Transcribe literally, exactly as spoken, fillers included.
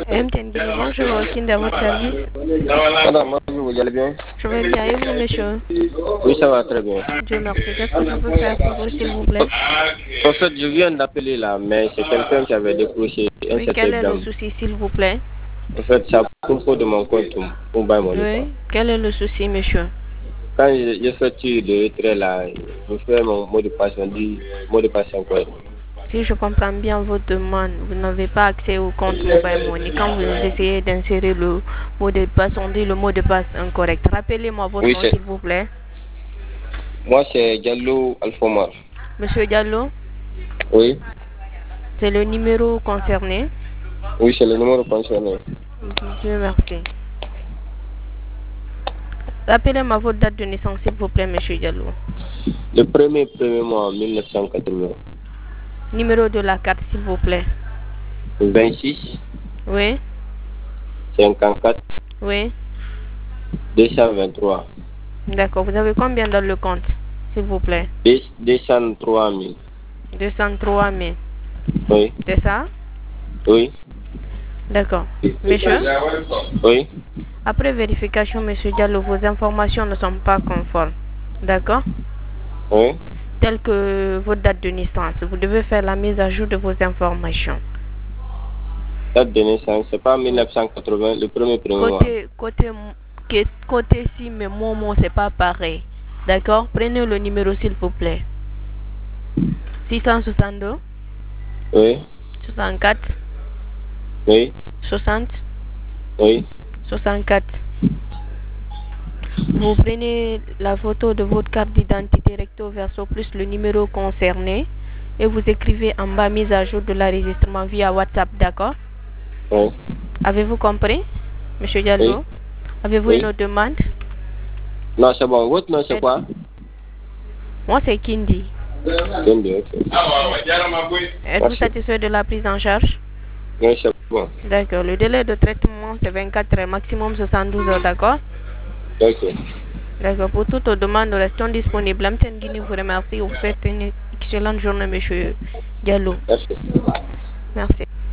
M T N Guinée, bonjour, Kind à votre service. Madame, bonjour, vous allez bien? Je vais bien, et vous, monsieur? Oui, ça va très bien. Dieu merci. Qu'est-ce que je peux faire pour vous, s'il vous plaît? En fait, je viens d'appeler là, mais c'est quelqu'un qui avait décroché un Oui, certain quel est le blanc. souci, s'il vous plaît? En fait, c'est à propos de mon compte Mobile Money. Oui, quel est le souci, monsieur? Quand je, je fais le retrait là, je fais mon mot de passe, on dit mot de passe incorrect. Si je comprends bien votre demande, vous n'avez pas accès au compte Mobile Money. Quand vous essayez d'insérer le mot de passe, on dit le mot de passe incorrect. Rappelez-moi votre Oui, nom, c'est. s'il vous plaît. Moi, c'est Diallo Alfomar. Monsieur Diallo, Oui. c'est le numéro concerné. Oui, c'est le numéro concerné. Dieu merci. Rappelez-moi votre date de naissance, s'il vous plaît, monsieur Diallo. Le premier premier mois en mille neuf cent quatre-vingts. Numéro de la carte, s'il vous plaît. vingt-six. Oui. cinquante-quatre. Oui. deux cent vingt-trois. D'accord. Vous avez combien dans le compte, s'il vous plaît? deux cent trois mille. deux cent trois mille. Oui. C'est ça? Oui. D'accord. Monsieur? Oui. Après vérification, monsieur Diallo, vos informations ne sont pas conformes. D'accord? Oui. Telles que votre date de naissance. Vous devez faire la mise à jour de vos informations. Date de naissance, c'est pas mille neuf cent quatre-vingts, le premier premier mois. Côté, côté, côté, côté si, mais mon mot, c'est pas pareil. D'accord? Prenez le numéro, s'il vous plaît. six cent soixante-deux. Oui. soixante-quatre. Oui. soixante. Oui. soixante-quatre. Vous prenez la photo de votre carte d'identité recto verso plus le numéro concerné et vous écrivez en bas mise à jour de l'enregistrement via WhatsApp, d'accord? Oui. Avez-vous compris, monsieur Diallo? Oui. Avez-vous Oui. une autre demande? Non, c'est bon. Votre nom, c'est quoi? Moi, c'est Kindi. Kindi, ok. Êtes-vous Merci. satisfait de la prise en charge? Oui, c'est bon. D'accord. Le délai de traitement, c'est vingt-quatre heures, maximum soixante-douze heures, d'accord? Ok. D'accord. Pour toute demande, nous restons disponibles. M T N Guinée vous remercie. Vous faites une excellente journée, monsieur Diallo. Merci. Merci.